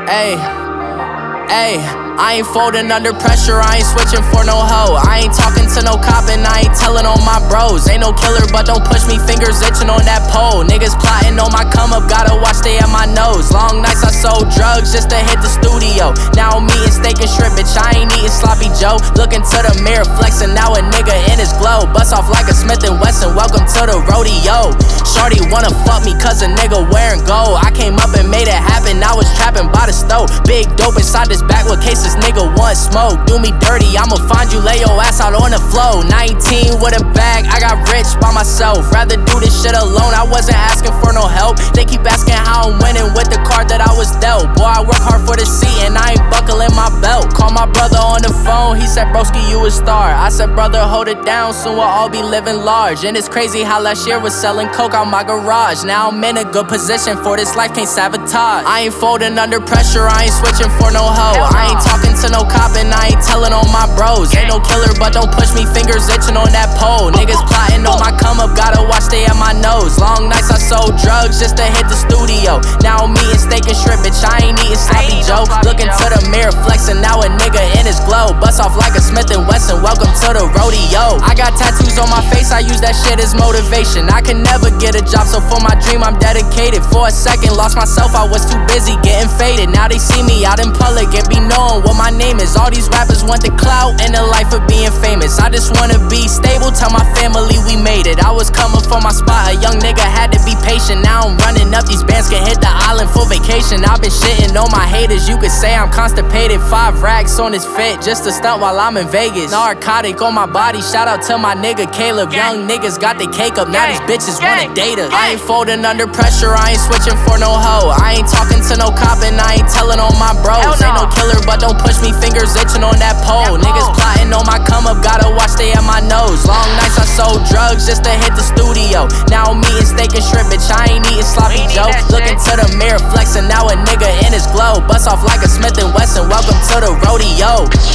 Ayy, ayy, I ain't folding under pressure, I ain't switching for no hoe. I ain't talking to no cop and I ain't telling on my bros. Ain't no killer, but don't push me, fingers itching on that pole. Niggas plotting on my come up, gotta watch they at my nose. Long nights I sold drugs just to hit the studio. Now I'm eating steak and shrimp, bitch, I ain't eating sloppy Joe. Looking to the mirror, flexing, now a nigga in his glow. Bust off like a Smith & Wesson, welcome to the rodeo. Shorty wanna fuck me cause a nigga wearing gold. I came up and made it happen, I was trapping by the stove. Big dope inside this back with cases nigga want smoke. Do me dirty, I'ma find you, lay your ass out on the floor. 19 with a bag, I got rich by myself. Rather do this shit alone, I wasn't asking for no help. They keep asking how I'm winning with the card that I was dealt. Boy, I work hard for the seat and I ain't buckling my belt. Call my brother on the phone, he said, broski, you a star. I said, brother, hold it down, soon we'll all be living large. And it's crazy how last year was selling coke out my garage. Now I'm in a good position for this life, can't sabotage. I ain't folding under pressure, I ain't switching for no hoe. I ain't talking to no cop and I ain't telling on my bros. Ain't no killer, but don't push me, fingers itching on that pole. Niggas plotting on my come up, gotta watch they at my nose. Long nights I sold drugs just to hit the studio. Now I'm eating steak and shrimp, bitch, I ain't eating sloppy Joe. Looking to the mirror, flexing, now a nigga in his glow. Bust off like a Smith & Wesson, welcome to the rodeo. I got tattoos on my face, I use that shit as motivation. I can never get a job, so for my dream I'm dedicated. For a second, lost myself, I was too busy getting faded. Now they see me out in public and be knowing what my name is. All these rappers want the clout and the life of being famous. I just wanna be stable, tell my family we made it. I was coming for my spot, a young nigga had to be patient. Now I'm running up, these bands can hit the island for vacation. I've been shitting on my haters, you could say I'm constipated. 5 racks on his fit, just to stunt while I'm in Vegas. Narcotic on my body, shout out to my nigga Caleb. Young niggas got the cake up, now these bitches wanna date us. I ain't folding under pressure, I ain't switching for no hoe. I ain't talking to no cop and I ain't telling on my bros. Ain't no killer, but don't push me, fingers itching on that pole. Niggas plotting on my come up, gotta watch they at my nose. Long nights I sold drugs just to hit the studio. Now I'm eating steak and shrimp, bitch, I ain't eating sloppy Joe. Looking to the mirror, flexing, now a nigga in his glow. Bust off like a Smith & Wesson, welcome to the rodeo.